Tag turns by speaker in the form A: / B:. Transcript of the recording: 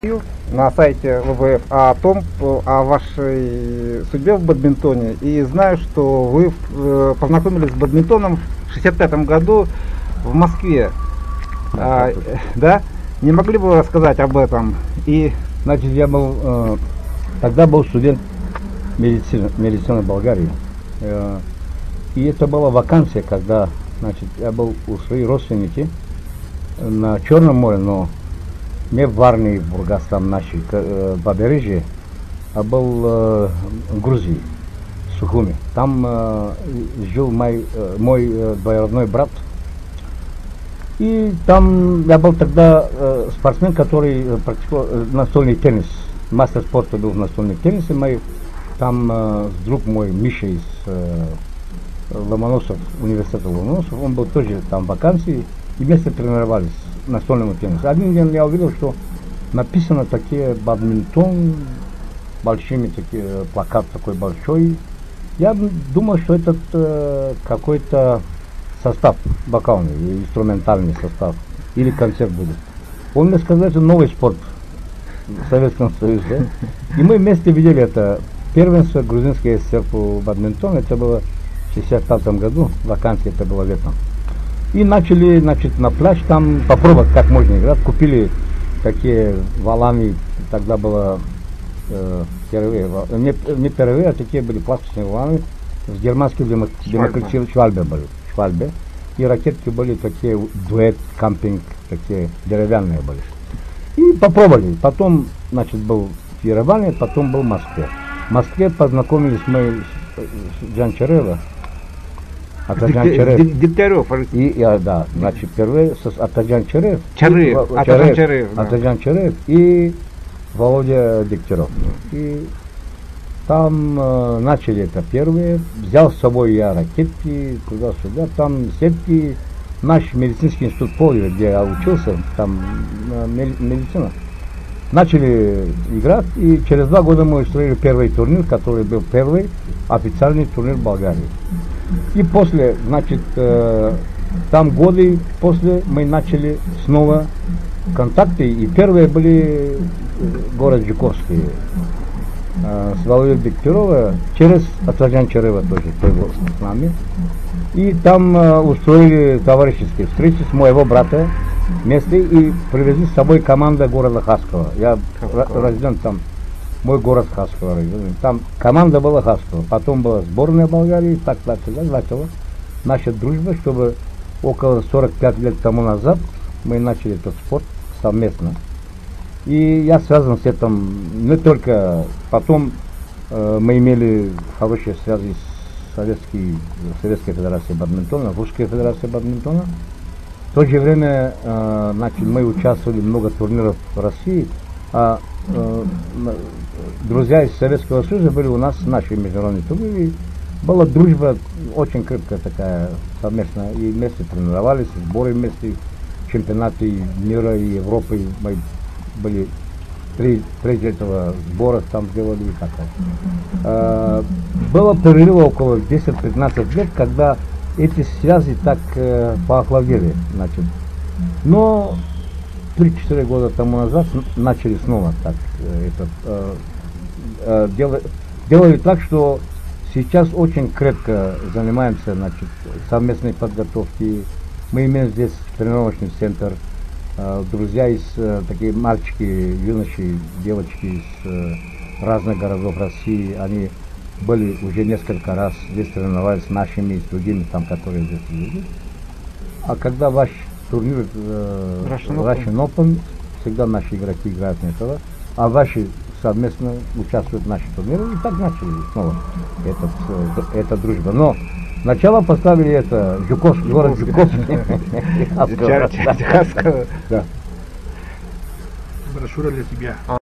A: На сайте ВВФ о том, о вашей судьбе в бадминтоне. И знаю, что вы познакомились с бадминтоном в 1965 году в Москве. Да? Не могли бы вы рассказать об этом?
B: И, значит, я был, тогда был студент медицины Болгарии. И это была вакансия, когда, значит, я был у своих родственников на Черном море, но не в Варне, в Бургас, там наши побережье, а был в Грузии, в Сухуми. Там жил мой двоюродной брат. И там я был тогда спортсмен, который практиковал настольный теннис. Мастер спорта был в настольном теннисе. Там друг мой Миша из Ломоносов, университета Ломоносов, он был тоже там в вакансии, и вместе тренировались настольному теннису. Один день я увидел, что написано такие бадминтон, большими такие, плакат такой большой. Я думал, что это какой-то состав вокальный, инструментальный состав, или концерт будет. Он мне сказал, это новый спорт в Советском Союзе. Да? И мы вместе видели это первенство грузинской ССР по бадминтону. Это было в 1965 году, вакансия это было летом. И начали, значит, на пляж там попробовать, как можно играть. Купили такие валами, тогда было первые, не первые, а такие были пластичные валами с германским демократией Швальбе были. Швальбе. И ракетки были такие, дуэт, кампинг, такие деревянные были. И попробовали. Потом, значит, был в Ереване, потом был в Москве. В Москве познакомились мы с Джанчарева.
A: Дегтярев.
B: Да, значит, впервые с Атаджан Чарев. Атаджан Чарев и Володя Дегтярев. И там начали это первые. Взял с собой я ракетки туда-сюда. Там сетки. Наш медицинский институт Полева, где я учился, там медицина. Начали играть, и через 2 года мы устроили первый турнир, который был первый официальный турнир в Болгарии. И после, значит, там годы после мы начали снова контакты, и первые были город Жуковский с Володей Дегтяревым, через Атаджан Чарева тоже был с нами. И там устроили товарищеские встречи с моего брата вместе и привезли с собой команда города Хаскова. Я рожден там, мой город Хаскова. Там команда была Хаскова, потом была сборная Болгарии, так начала наша дружба, чтобы около 45 лет тому назад мы начали этот спорт совместно. И я связан с этим не только, потом мы имели хорошие связи с Советской Федерацией бадминтона, Русской Федерацией бадминтона. В то же время значит, мы участвовали в много турниров в России, а друзья из Советского Союза были у нас наши международные турниры. Была дружба очень крепкая такая, совместная, и вместе тренировались, сборы вместе, чемпионаты мира и Европы. Мы были треть этого сбора там сделали и так. Было перерыва около 10-15 лет, когда эти связи так поохладели, значит. Но 3-4 года тому назад начали снова так делали так, что сейчас очень крепко занимаемся, значит, совместной подготовкой. Мы имеем здесь тренировочный центр. Друзья из такие мальчики, юноши, девочки из разных городов России, они были уже несколько раз здесь, тренировались с нашими и с другими, там, которые здесь были. А когда ваш турнир Russian Open, всегда наши игроки играют на этого, а ваши совместно участвуют в наших турнирах, и так начали снова эта дружба. Но сначала поставили это город Жуковский.
A: Хаскова.
B: Да.
C: Брошюра для тебя.